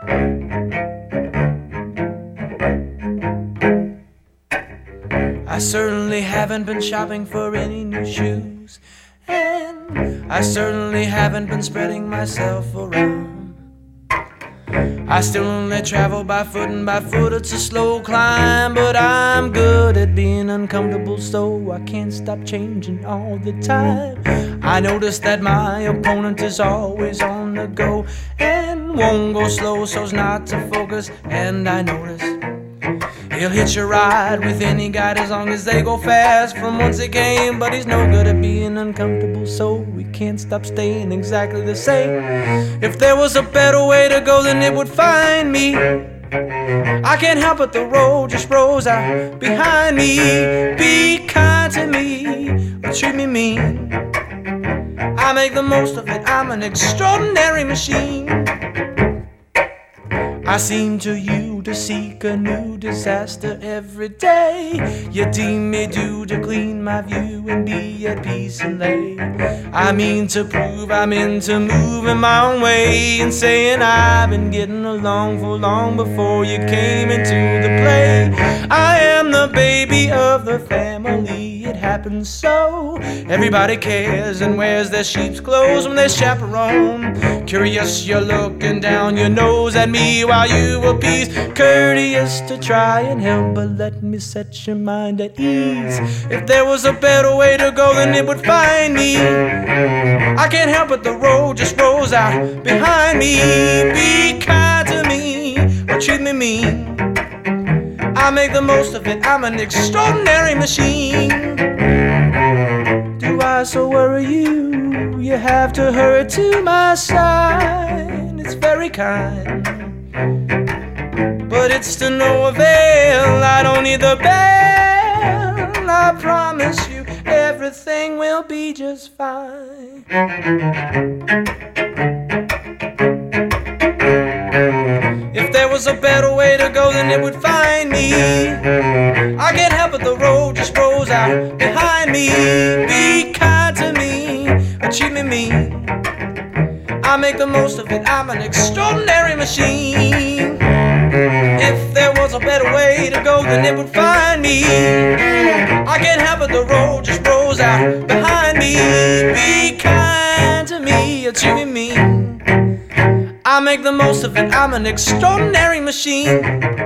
I certainly haven't been shopping for any new shoes, and I certainly haven't been spreading myself around. I still only travel by foot, and by foot it's a slow climb, but I'm good at being uncomfortable, so I can't stop changing all the time. I notice that my opponent is always on the go and won't go slow so's not to focus, and I notice he'll hitch a ride with any guy as long as they go fast from whence he came, but he's no good at being uncomfortable, so we can't stop staying exactly the same. If there was a better way to go, then it would find me. I can't help it, the road just rolls out behind me. Be kind to me, or treat me mean. I make the most of it, I'm an extraordinary machine. I seem to you to seek a new disaster every day. You deem me due to clean my view and be at peace and lay. I mean to prove I'm into moving my own way and saying I've been getting along for long before you came into the play. I am the baby of the family, it happens so. Everybody cares and wears their sheep's clothes when they chaperone. Curious, you're looking down your nose at me while you appease. Courteous to try and help, but let me set your mind at ease. If there was a better way to go, then it would find me. I can't help it, the road just rolls out behind me. Be kind to me, or treat me mean. I make the most of it, I'm an extraordinary machine. Do I so worry you? You have to hurry to my side. It's very kind, but it's to no avail. I don't need the bell. I promise you everything will be just fine. If there was a better way to go, then it would find me. I can't help it, the road just rolls out behind me. Be kind to me, or treat me mean. I make the most of it, I'm an extraordinary machine. If there was a better way to go, then it would find me. I can't help it, the road just rolls out behind me. Be kind to me, or treat me mean. I make the most of it, I'm an extraordinary machine.